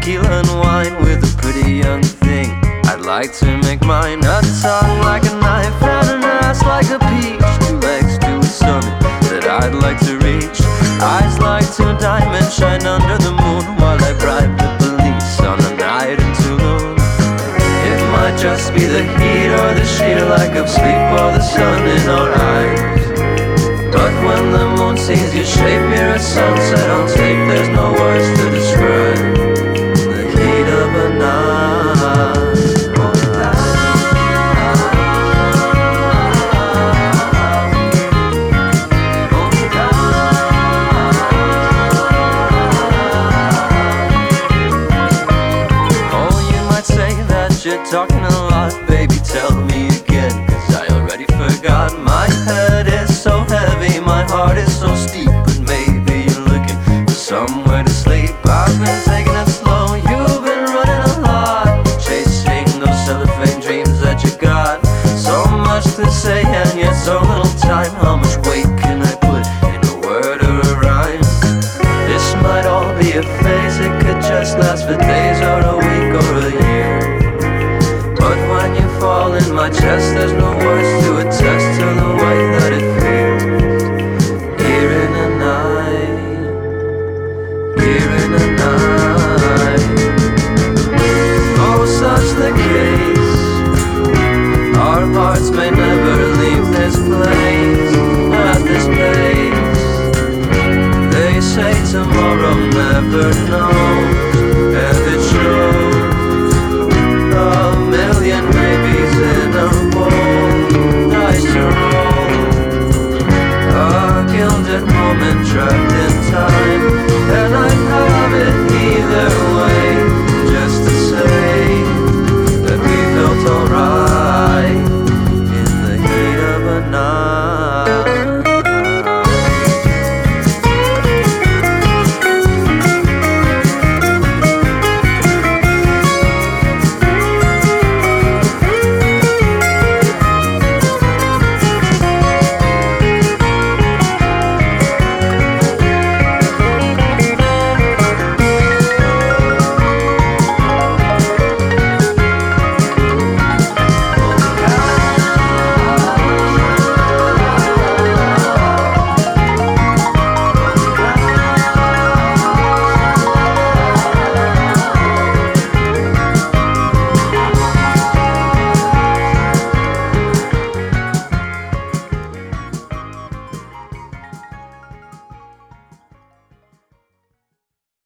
tequila and wine with a pretty young thing. I'd like to make mine a tongue like a knife and an ass like a peach. Two legs to a summit that I'd like to reach. Eyes like two diamonds shine under the moon while I bribe the police on a night in Tulum. It might just be the heat or the sheer lack of sleep or the sun in our eyes. But when the moon sees you shape, you're a sunset on tape. There's no words to describe the heat of a night. Oh, you might say that you're talking a lot, baby, tell me again, 'cause I already forgot. My head is so heavy, my heart is so steep, but maybe you're looking for somewhere to sleep. I've been taking it slow, you've been running a lot, chasing those cellophane dreams that you got. So much to say and yet so little time. How much weight can I put in a word or a rhyme? This might all be a phase, it could just last for days or a week or a year. But when you fall in my chest, there's no words to attest to the way that it feels. Here in a night, here in a night. Oh, such the case, our hearts may never leave this place at this pace. They say tomorrow never knows.